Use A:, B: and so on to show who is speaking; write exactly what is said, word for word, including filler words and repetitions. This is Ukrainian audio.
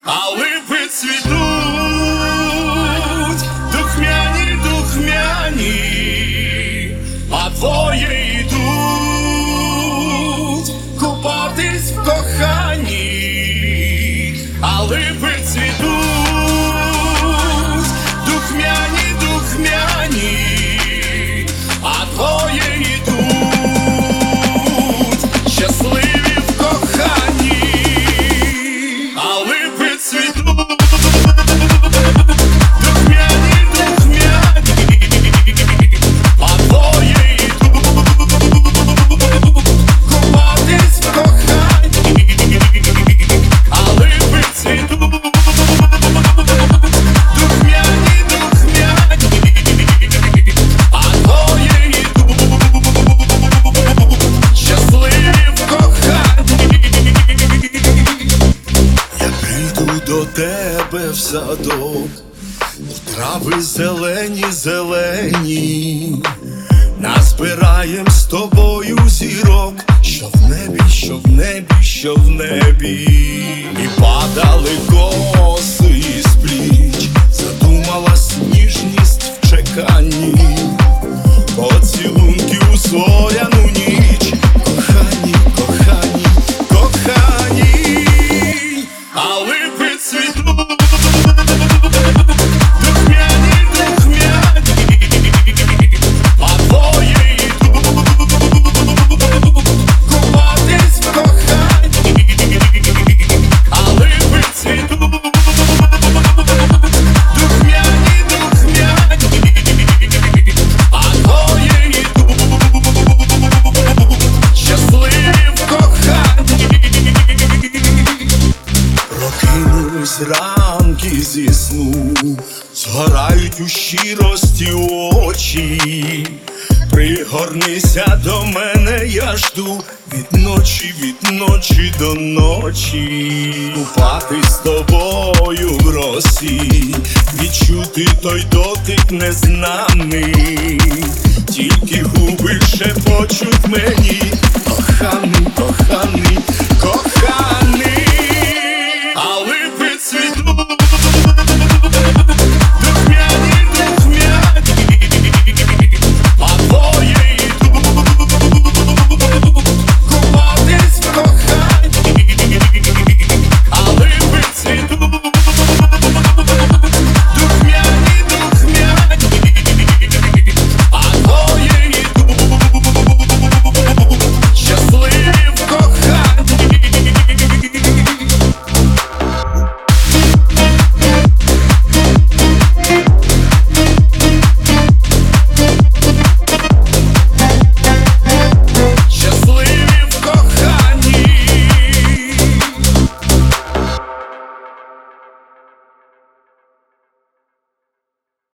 A: А липи цвітуть, духмяні, духмяні, а двоє йдуть купатись в коханні. А липи цвітуть, духмяні, духмяні, а двоє йдуть щасливі в коханні. А липи цвітуть, духмяні, духмяні, а двоє йдуть купатись в коханні. А липи цвітуть, духмяні, духмяні, а двоє йдуть щасливі в коханні. Я прийду до тебе в садок, у трави зелені, зелені, назбираєм з тобою зірок, що в небі, що в небі, що в небі. І падали коси з пліч, задумалась ніжність в чеканні, поцілунки у зоряну ніч. Кохані, кохані, кохані. А липи цвітуть, духмяні, духмяні, а двоє йдуть купатись в коханні. А липи цвітуть, духмяні, духмяні, а двоє йдуть щасливі в коханні. Прокинусь ранки зі сну, згорають у щирості очі. Пригорнися до мене, я жду від ночі, від ночі до ночі. Купатись з тобою в росі, відчути той дотик незнаний, тільки губи шепочуть мені. Коханий, коханий,